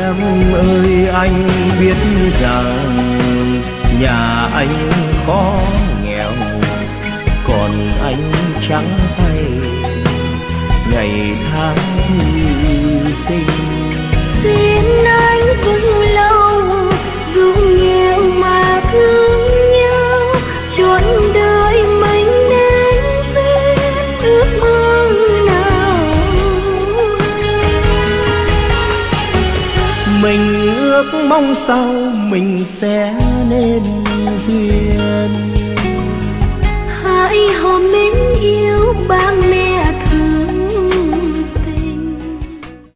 Em ơi anh biết rằng nhà anh khó nghèo, còn anh trắng tay ngày tháng hy sinh. Xin anh vững lòng dù nghèo mà thương nhau, trọn đời mình đến bên ước mơ nào. Mình ước mong sau mình sẽ nên duyên. Hãy hò mến yêu ba mẹ